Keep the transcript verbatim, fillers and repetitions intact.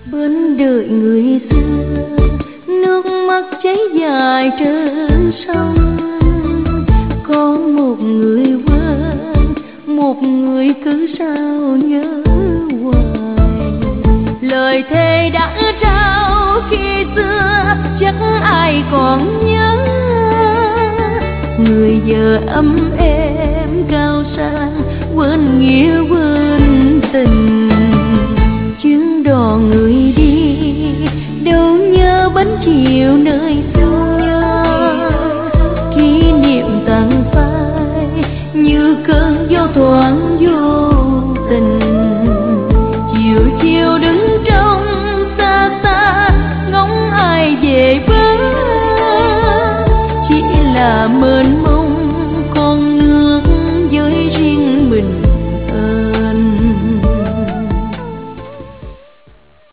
bên đời người xưa, nước mắt chảy dài trên sông. Có một người quên, một người cứ sao nhớ hoài. Lời thề đã trao khi xưa chắc ai còn nhớ. Người giờ ấm êm cao sang, quên nghĩa quên tình. Chuyến đò người